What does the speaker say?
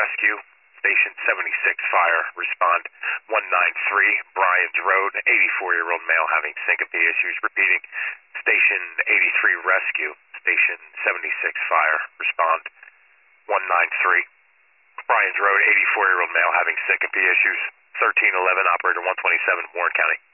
rescue. Station 76 fire, respond 193 Bryans Road, 84-year-old male having syncope issues. Repeating, Station 83 rescue. Station 76 fire, respond 193 Bryans Road, 84-year-old male having syncope issues. 1311, operator 127, Warren County.